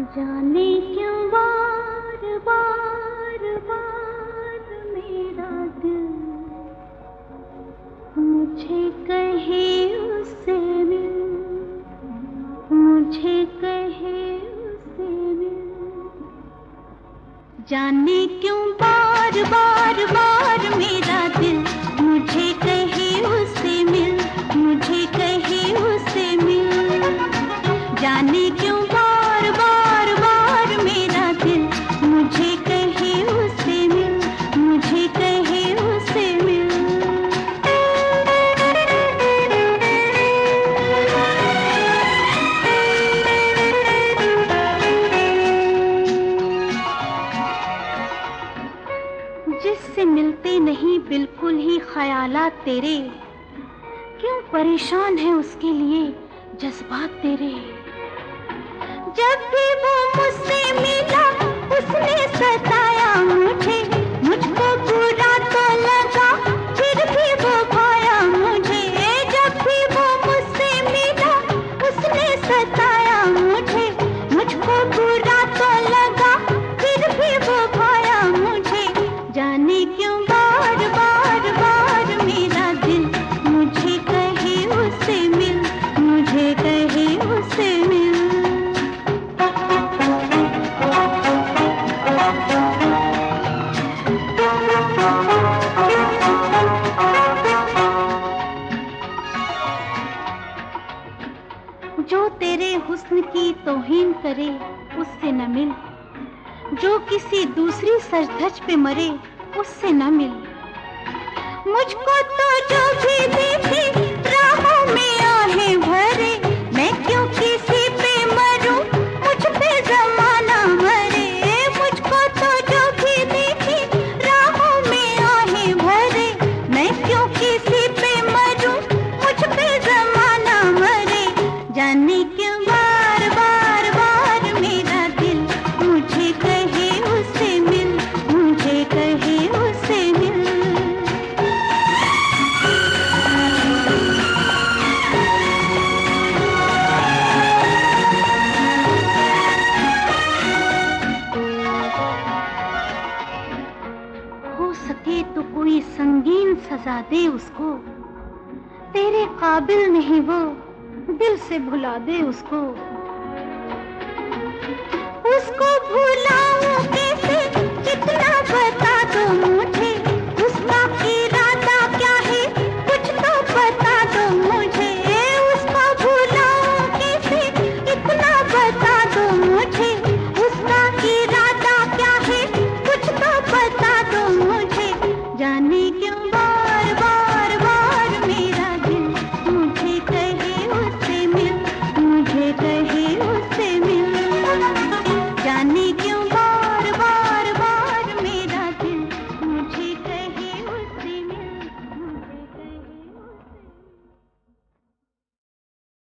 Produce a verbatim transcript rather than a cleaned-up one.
जाने क्यों बार बार बार मेरा दिल मुझे कहे उससे मिल, मुझे कहे उससे मिल। जाने क्यों बार बार बार मेरा दिल मुझे कहे उससे मिल, मुझे कहे उससे मिल। जाने क्यों बार बार बार मेरा दिल मुझे कहे उससे मिल, मुझे कहे उससे मिल। जिससे मिलते नहीं बिल्कुल ही ख्यालात तेरे, क्यों परेशान है उसके लिए जज्बात तेरे। जब भी वो मुझसे मिला उसने सताया मुझे, मुझको बुरा तो लगा फिर भी वो भाया मुझे। जब भी वो मुझसे मिला उसने सताया मुझे, मुझको बुरा तो लगा फिर भी वो भाया मुझे। जाने क्यों बार बार बार मेरा दिल मुझे कहे उससे मिल, मुझे कहे उससे मिल। जो तेरे हुस्न की तौहीन करे उससे न मिल, जो किसी दूसरी सजधज पे मरे उससे न मिल। मुझको तो जो भी देखे राहों में आहें भरे, मैं क्यों किसी पे मरूं मुझ पे ज़माना मरे। मुझको तो जो भी देखे राहों में आहें भरे, मैं क्यों किसी पे मरूं मुझ पे ज़माना मरे। जाने क्यों बार बार बार मेरा दिल मुझे कहे उससे मिल, मुझे कहे उससे मिल। हो सके तो कोई संगीन सजा दे उसको, तेरे काबिल नहीं वो दिल से भुला दे उसको। उसको भुलाऊं कैसे जितना